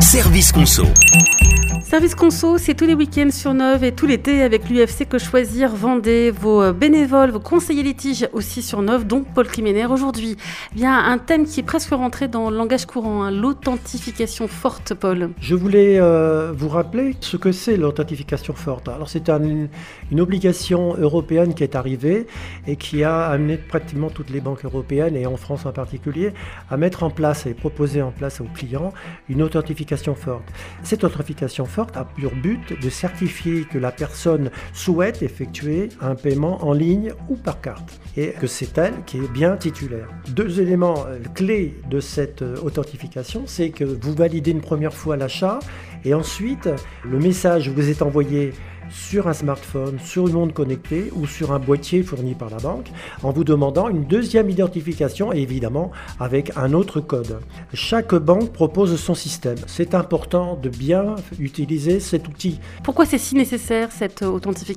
Service Conso. Service Conso, c'est tous les week-ends sur Neuve et tout l'été avec l'UFC Que Choisir Vendée, vos bénévoles, vos conseillers litiges aussi sur Neuve, dont Paul Climéner. Aujourd'hui, il y a un thème qui est presque rentré dans le langage courant, l'authentification forte, Paul. Je voulais vous rappeler ce que c'est l'authentification forte. Alors c'est une obligation européenne qui est arrivée et qui a amené pratiquement toutes les banques européennes, et en France en particulier, à mettre en place et proposer en place aux clients une authentification forte. Cette authentification forte a pour but de certifier que la personne souhaite effectuer un paiement en ligne ou par carte et que c'est elle qui est bien titulaire. Deux éléments clés de cette authentification, c'est que vous validez une première fois l'achat et ensuite le message vous est envoyé sur un smartphone, sur une montre connectée ou sur un boîtier fourni par la banque en vous demandant une deuxième identification et évidemment avec un autre code. Chaque banque propose son système. C'est important de bien utiliser cet outil. Pourquoi c'est si nécessaire cette authentification ?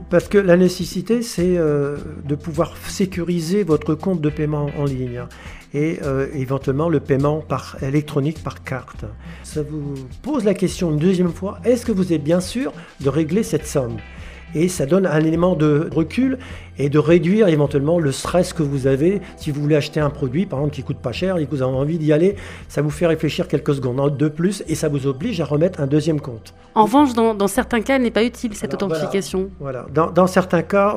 Parce que la nécessité, c'est de pouvoir sécuriser votre compte de paiement en ligne et éventuellement le paiement électronique par carte. Ça vous pose la question une deuxième fois, est-ce que vous êtes bien sûr de régler cette somme ? Et ça donne un élément de recul et de réduire éventuellement le stress que vous avez si vous voulez acheter un produit, par exemple, qui coûte pas cher et que vous avez envie d'y aller, ça vous fait réfléchir quelques secondes de plus et ça vous oblige à remettre un deuxième compte. En revanche, dans certains cas, elle n'est pas utile, cette authentification. Voilà. Dans certains cas,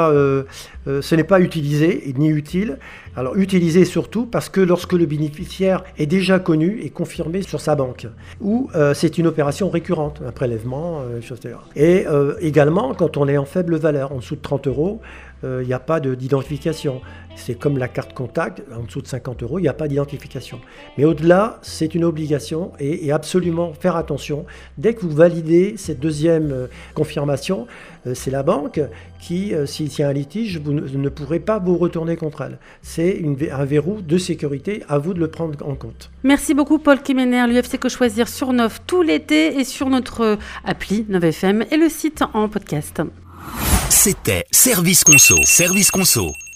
ce n'est pas utilisé ni utile. Alors, utilisé surtout parce que lorsque le bénéficiaire est déjà connu et confirmé sur sa banque, ou c'est une opération récurrente, un prélèvement, etc. Et également, quand on est en faible valeur, en dessous de 30 €, il n'y a pas d'identification. C'est comme la carte contact, en dessous de 50 €, il n'y a pas d'identification. Mais au-delà, c'est une obligation et absolument faire attention. Dès que vous validez cette deuxième confirmation, c'est la banque qui, s'il y a un litige, vous ne pourrez pas vous retourner contre elle. C'est un verrou de sécurité, à vous de le prendre en compte. Merci beaucoup Paul Climéner, l'UFC Que Choisir sur Neuve tout l'été et sur notre appli Neuve FM et le site en podcast. C'était Service Conso. Service Conso.